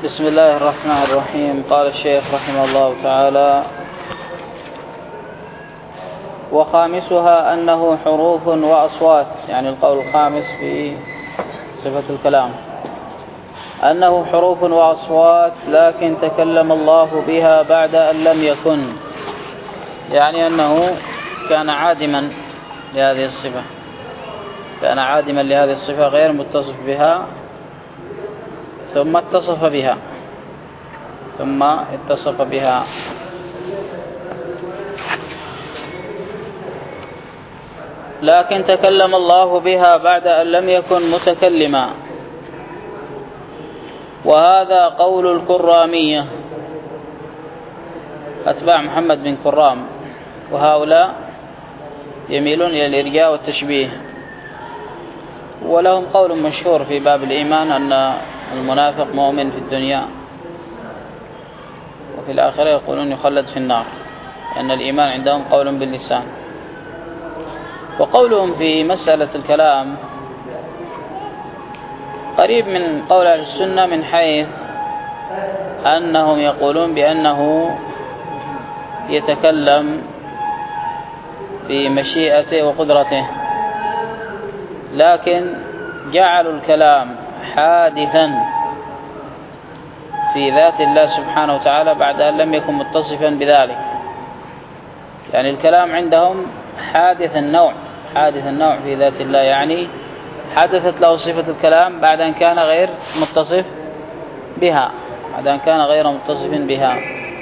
بسم الله الرحمن الرحيم. قال الشيخ رحمه الله تعالى: وخامسها أنه حروف وأصوات، يعني القول الخامس في صفة الكلام أنه حروف وأصوات، لكن تكلم الله بها بعد أن لم يكن، يعني أنه كان عادما لهذه الصفة، كان عادما لهذه الصفة غير متصف بها، ثم اتصف بها لكن تكلم الله بها بعد أن لم يكن متكلما. وهذا قول الكرامية، أتباع محمد بن كرام، وهؤلاء يميلون إلى الإرجاء والتشبيه. ولهم قول مشهور في باب الإيمان أن المنافق مؤمن في الدنيا وفي الآخرة يقولون يخلد في النار، لأن الإيمان عندهم قول باللسان. وقولهم في مسألة الكلام قريب من قول أهل السنة، من حيث أنهم يقولون بأنه يتكلم بمشيئته وقدرته، لكن جعلوا الكلام حادثا في ذات الله سبحانه وتعالى بعد أن لم يكن متصفا بذلك. يعني الكلام عندهم حادث النوع في ذات الله، يعني حدثت له صفة الكلام بعد أن كان غير متصف بها،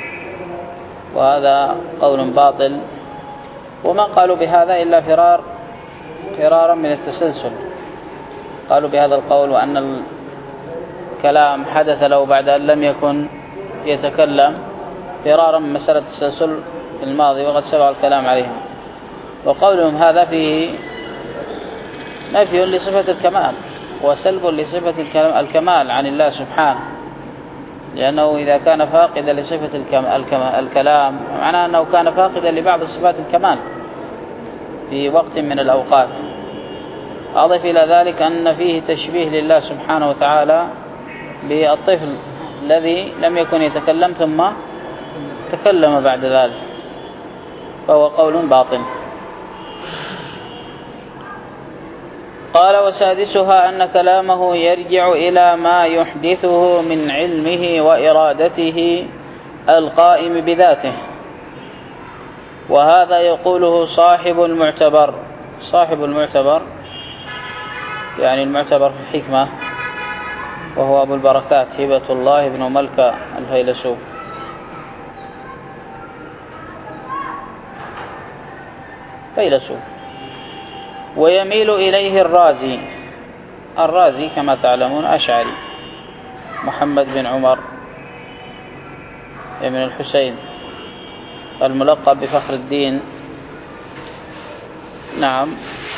وهذا قول باطل. وما قالوا بهذا إلا فرارا من التسلسل. قالوا بهذا القول وأن الكلام حدث له بعد أن لم يكن يتكلم فرارا من مسألة التسلسل في الماضي، وقد سبق الكلام عليها. وقولهم هذا فيه نفي لصفة الكمال وسلب لصفة الكمال عن الله سبحانه، لأنه إذا كان فاقدا لصفة الكلام معناه أنه كان فاقدا لبعض صفات الكمال في وقت من الأوقات. أضف إلى ذلك أن فيه تشبيه لله سبحانه وتعالى بالطفل الذي لم يكن يتكلم ثم تكلم بعد ذلك، فهو قول باطل. قال: وسادسها أن كلامه يرجع إلى ما يحدثه من علمه وإرادته القائم بذاته، وهذا يقوله صاحب المعتبر يعني المعتبر في الحكمة، وهو أبو البركات هبة الله بن ملكة الفيلسوف. ويميل إليه الرازي كما تعلمون أشعري، محمد بن عمر بن الحسين الملقب بفخر الدين، نعم.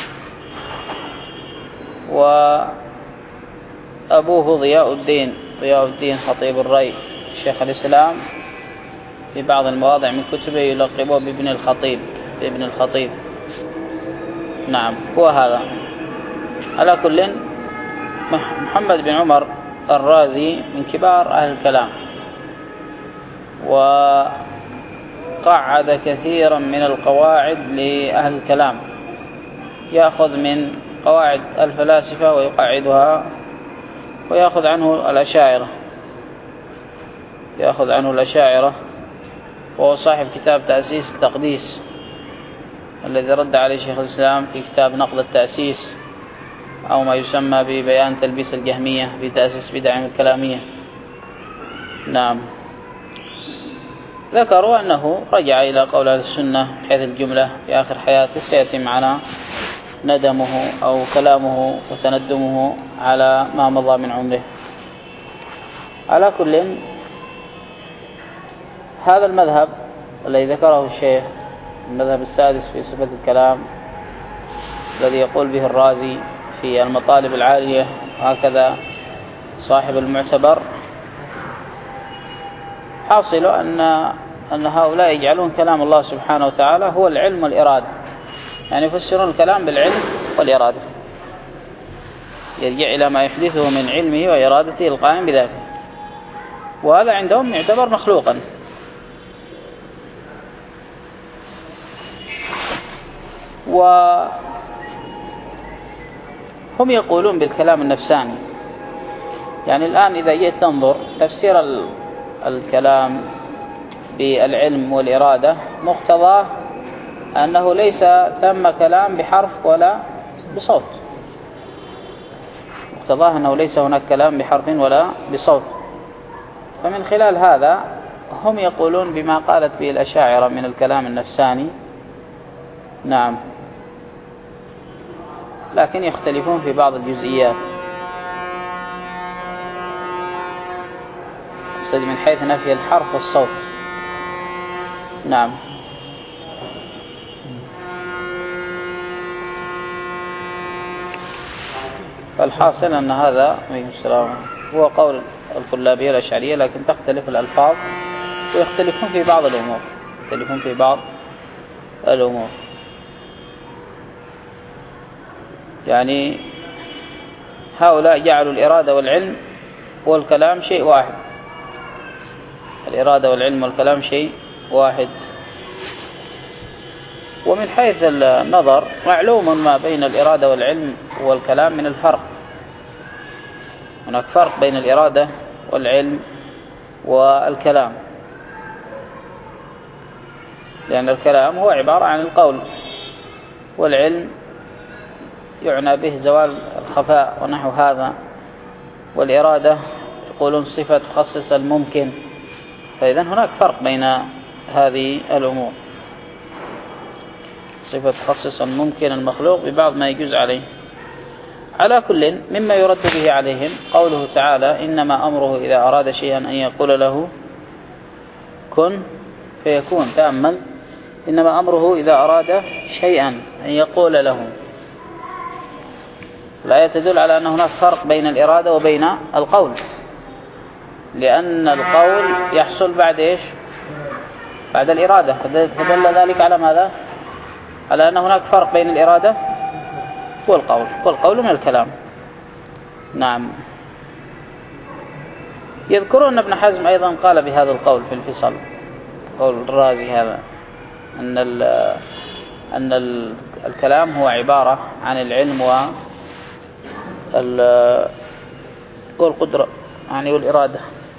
وأبوه ضياء الدين خطيب الري، شيخ الإسلام في بعض المواضع من كتبه يلقبه بابن الخطيب، نعم. هو هذا. على كل، محمد بن عمر الرازي من كبار أهل الكلام، وقعد كثيرا من القواعد لأهل الكلام، يأخذ من قواعد الفلاسفة ويقعدها، ويأخذ عنه الأشاعرة، وهو صاحب كتاب تأسيس التقديس الذي رد عليه شيخ الإسلام في كتاب نقد التأسيس، أو ما يسمى ببيان تلبيس الجهمية في تأسيس بدعهم الكلامية، نعم. ذكروا أنه رجع إلى قول أهل السنة حيث الجملة في آخر حياته سيأتي معنا ندمه أو كلامه وتندمه على ما مضى من عمره. على كل، هذا المذهب الذي ذكره الشيخ، المذهب السادس في صفة الكلام الذي يقول به الرازي في المطالب العالية، هكذا صاحب المعتبر، حاصل أن هؤلاء يجعلون كلام الله سبحانه وتعالى هو العلم والإرادة، يعني يفسرون الكلام بالعلم والإرادة، يرجع إلى ما يحدثه من علمه وإرادته القائم بذاته. وهذا عندهم يعتبر مخلوقا. وهم يقولون بالكلام النفساني. يعني الآن إذا جيت تنظر تفسير الكلام بالعلم والإرادة مقتضاه أنه ليس ثم كلام بحرف ولا بصوت، مقتضاه أنه ليس هناك كلام بحرف ولا بصوت. فمن خلال هذا هم يقولون بما قالت به الأشاعرة من الكلام النفساني. نعم، لكن يختلفون في بعض الجزئيات من حيث نفي الحرف والصوت. نعم. فالحاصل أن هذا هو قول الكلابية الأشعرية، لكن تختلف الألفاظ ويختلفون في بعض الأمور. يعني هؤلاء جعلوا الإرادة والعلم والكلام شيء واحد، الإرادة والعلم والكلام شيء واحد. ومن حيث النظر معلوم ما بين الإرادة والعلم والكلام من الفرق. هناك فرق بين الإرادة والعلم والكلام، لأن الكلام هو عبارة عن القول، والعلم يعنى به زوال الخفاء ونحو هذا، والإرادة يقولون صفة تخصص الممكن. فإذا هناك فرق بين هذه الأمور، صفة تخصص الممكن المخلوق ببعض ما يجوز عليه. على كل مما يرد به عليهم قوله تعالى إنما أمره إذا أراد شيئا أن يقول له كن فيكون. تأمل، إنما أمره إذا أراد شيئا أن يقول له. الآية تدل على أن هناك فرق بين الإرادة وبين القول، لأن القول يحصل بعد إيش؟ بعد الإرادة. فدل ذلك على ماذا؟ على أن هناك فرق بين الإرادة والقول من الكلام. نعم. يذكرون ابن حزم أيضا قال بهذا القول في الفصل، قول الرازي هذا، أن الكلام هو عبارة عن العلم والقدرة يعني والإرادة.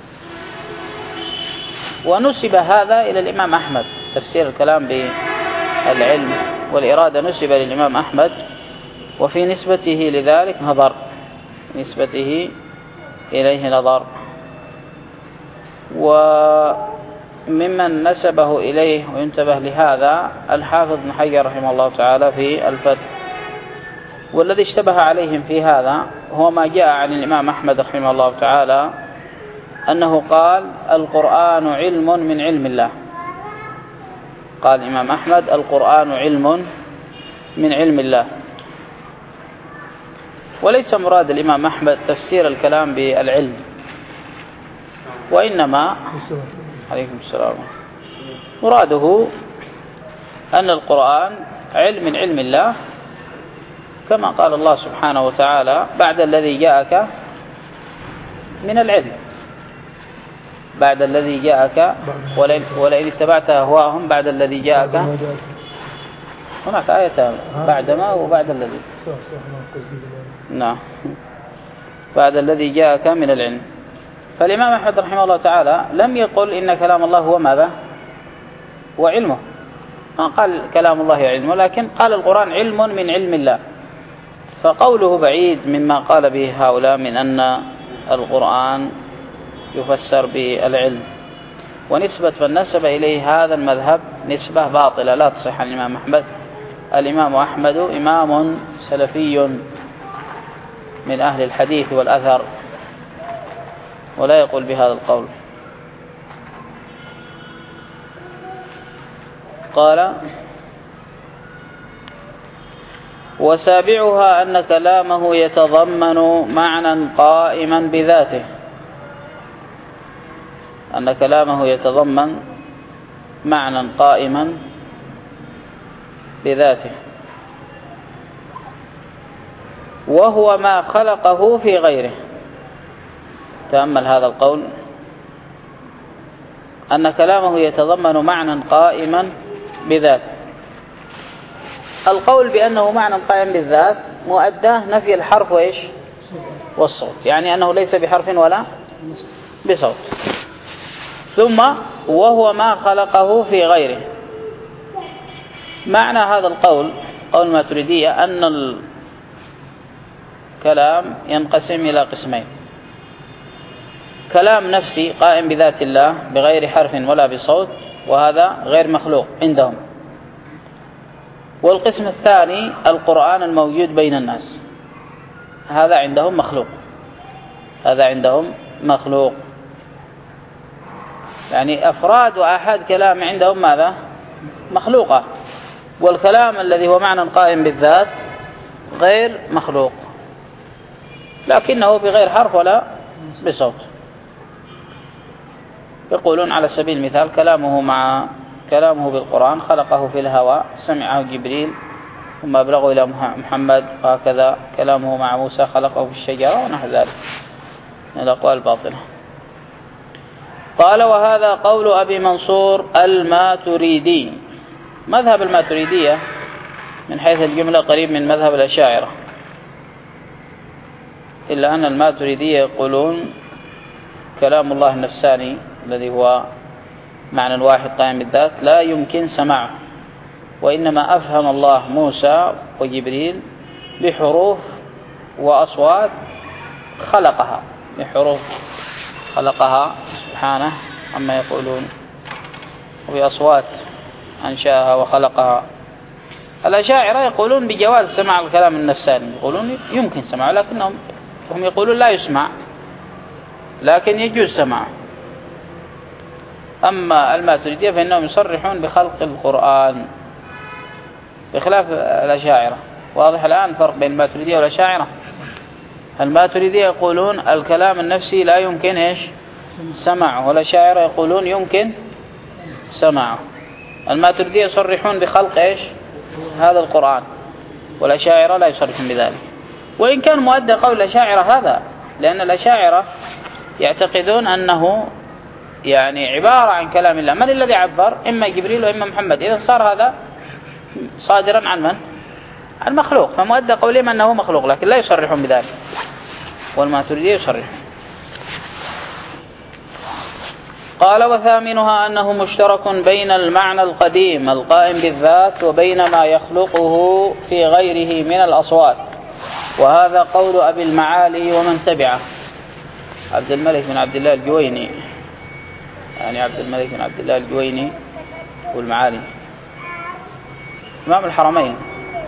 ونسب هذا إلى الإمام أحمد، تفسير الكلام بالعلم والإرادة نسب للإمام أحمد، وفي نسبته لذلك نظر، نسبته إليه نظر. وممن نسبه إليه وينتبه لهذا الحافظ ابن حجر رحمه الله تعالى في الفتح. والذي اشتبه عليهم في هذا هو ما جاء عن الإمام أحمد رحمه الله تعالى أنه قال القرآن علم من علم الله. قال الإمام أحمد القرآن علم من علم الله. وليس مراد الإمام أحمد تفسير الكلام بالعلم، وإنما عليكم السلام مراده أن القرآن علم من علم الله، كما قال الله سبحانه وتعالى بعد الذي جاءك من العلم، بعد الذي جاءك ولئن اتبعت أهواءهم بعد الذي جاءك. هناك آية بعدما وبعد الذي. نعم، بعد الذي جاءك من العلم. فالإمام أحمد رحمه الله تعالى لم يقل إن كلام الله هو ماذا؟ وعلمه، ما قال كلام الله علمه، لكن قال القرآن علم من علم الله. فقوله بعيد مما قال به هؤلاء من أن القرآن يفسر بالعلم. ونسبة من نسب إليه هذا المذهب نسبة باطلة لا تصح عن الإمام أحمد. الإمام أحمد إمام سلفي من أهل الحديث والأثر، ولا يقول بهذا القول. قال وسابعها أن كلامه يتضمن معنى قائما بذاته، أن كلامه يتضمن معنى قائما بذاته، وهو ما خلقه في غيره. تأمل هذا القول، أن كلامه يتضمن معنى قائما بذات. القول بأنه معنى قائم بالذات مؤداه نفي الحرف وإيش والصوت، يعني أنه ليس بحرف ولا بصوت. ثم وهو ما خلقه في غيره. معنى هذا القول قول الماتريدية أن الكلام ينقسم إلى قسمين: كلام نفسي قائم بذات الله بغير حرف ولا بصوت، وهذا غير مخلوق عندهم. والقسم الثاني القرآن الموجود بين الناس، هذا عندهم مخلوق، هذا عندهم مخلوق. يعني أفراد وآحاد كلام عندهم ماذا؟ مخلوقة. والكلام الذي هو معنى قائم بالذات غير مخلوق، لكنه بغير حرف ولا بصوت. يقولون على سبيل المثال كلامه بالقرآن خلقه في الهواء، سمعه جبريل ثم أبلغه إلى محمد، وهكذا كلامه مع موسى خلقه في الشجرة ونحو ذلك من الأقوال الباطلة. قال: وهذا قول أبي منصور الماتريدي. مذهب الماتريدية من حيث الجملة قريب من مذهب الأشاعرة، إلا أن الماتريدية يقولون كلام الله النفساني الذي هو معنى واحد قائم بالذات لا يمكن سماعه، وإنما أفهم الله موسى وجبريل بحروف وأصوات خلقها، بحروف خلقها سبحانه عما يقولون، وبأصوات أنشأها وخلقها. الأشاعرة يقولون بجواز سماع الكلام النفساني، يقولون يمكن سماعه، لكنهم يقولون لا يسمع، لكن يجوز سماعه. أما الماتريدية فإنهم يصرحون بخلق القرآن بخلاف الأشاعرة. واضح الآن فرق بين الماتريدية والأشاعرة. الماتريدية يقولون الكلام النفسي لا يمكن إيش سماعه، والأشاعرة يقولون يمكن سماعه. الماتريدية يصرحون بخلق إيش هذا القرآن، والأشاعرة لا يصرحون بذلك، وإن كان مؤدى قول الأشاعرة هذا، لأن الأشاعرة يعتقدون أنه يعني عبارة عن كلام الله. من الذي عبر؟ إما جبريل وإما محمد. إذا صار هذا صادرا عن من؟ عن مخلوق، فمؤدى قولهم أنه مخلوق، لكن لا يصرحون بذلك، والماتريدية يصرحون. قال: وثامنها أنه مشترك بين المعنى القديم القائم بالذات وبين ما يخلقه في غيره من الأصوات، وهذا قول أبي المعالي ومن تبعه، عبد الملك بن عبد الله الجويني، يعني عبد الملك بن عبد الله الجويني والمعالي إمام الحرمين،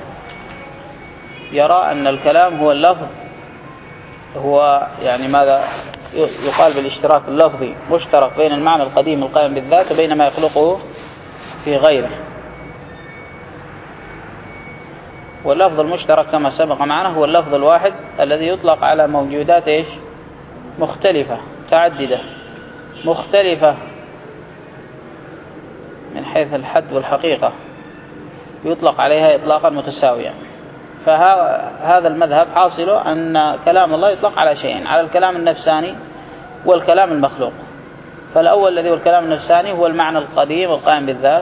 يرى أن الكلام هو اللفظ، هو يعني ماذا يقال بالاشتراك اللفظي، مشترك بين المعنى القديم القائم بالذات وبين ما يخلقه في غيره. واللفظ المشترك كما سبق معنا هو اللفظ الواحد الذي يطلق على موجودات إيش مختلفة متعددة مختلفة من حيث الحد والحقيقة، يطلق عليها إطلاقا متساويا. فهذا المذهب حاصله أن كلام الله يطلق على شيئين، على الكلام النفساني والكلام المخلوق. فالأول الذي هو الكلام النفساني هو المعنى القديم القائم بالذات،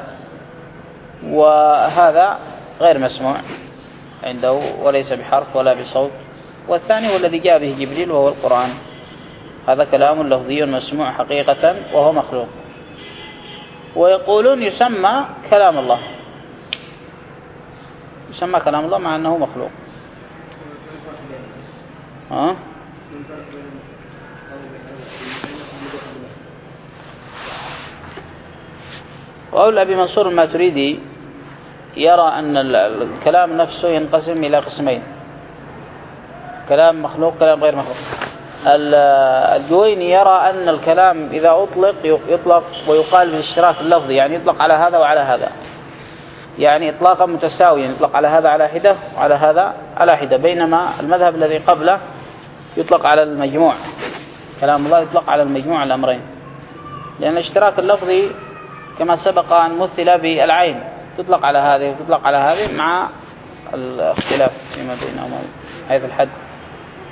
وهذا غير مسموع عنده وليس بحرف ولا بصوت. والثاني هو الذي جاء به جبريل وهو القرآن، هذا كلام لفظي مسموع حقيقة وهو مخلوق. ويقولون يسمى كلام الله، يسمى كلام الله مع أنه مخلوق. وأول أبي منصور الماتريدي يرى أن الكلام نفسه ينقسم إلى قسمين: كلام مخلوق كلام غير مخلوق. الجويني يرى أن الكلام إذا أطلق يطلق ويقال بالاشتراك اللفظي، يعني يطلق على هذا وعلى هذا، يعني إطلاقا متساويا، يطلق على هذا على حدة وعلى هذا على حدة، بينما المذهب الذي قبله يطلق على المجموع، كلام الله يطلق على المجموع الأمرين، لأن الاشتراك اللفظي كما سبق أن مثل بالعين، تطلق على هذه وتطلق على هذه مع الاختلاف فيما بينهما حيث الحد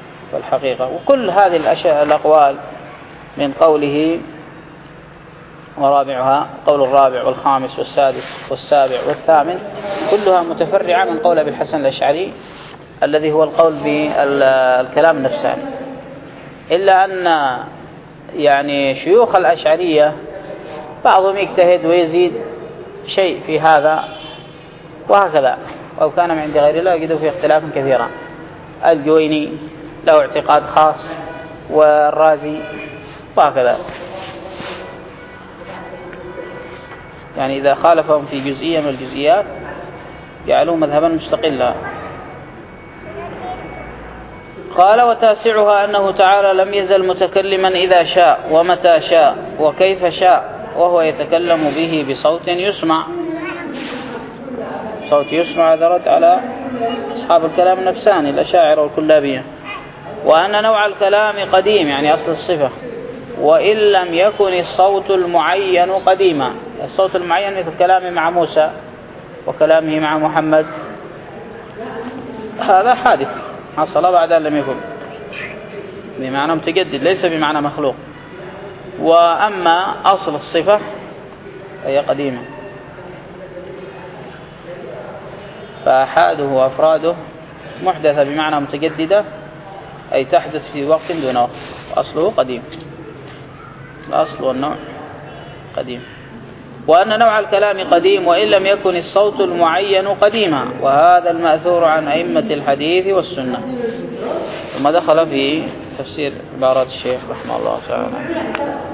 والحقيقة. وكل هذه الأقوال من قوله ورابعها قول الرابع والخامس والسادس والسابع والثامن كلها متفرعة من قول أبي الحسن الأشعري الذي هو القول بالكلام النفساني، إلا أن يعني شيوخ الأشعرية بعضهم يجتهد ويزيد شيء في هذا وهكذا، أو كان من عند غير الله يجدوا فيه اختلافا كثيرا. الجويني له اعتقاد خاص والرازي وهكذا، يعني إذا خالفهم في جزئية من الجزئيات جعلوه مذهبا مستقلا. قال وتاسعها أنه تعالى لم يزل متكلما إذا شاء ومتى شاء وكيف شاء، وهو يتكلم به بصوت يسمع. صوت يسمع هذا رد على أصحاب الكلام النفساني الأشاعرة والكلابية. وأن نوع الكلام قديم يعني أصل الصفة، وإن لم يكن الصوت المعين قديما. الصوت المعين مثل كلامه مع موسى وكلامه مع محمد، هذا حادث حصل بعد أن لم يكن، بمعنى متجدد ليس بمعنى مخلوق. وأما أصل الصفة هي قديمة، فأحاده وأفراده محدثة بمعنى متجددة، أي تحدث في وقت دون وقت، أصله قديم، الأصل والنوع قديم. وأن نوع الكلام قديم وإن لم يكن الصوت المعين قديما، وهذا المأثور عن أئمة الحديث والسنة. ثم دخل في تفسير عبارات الشيخ رحمه الله تعالى.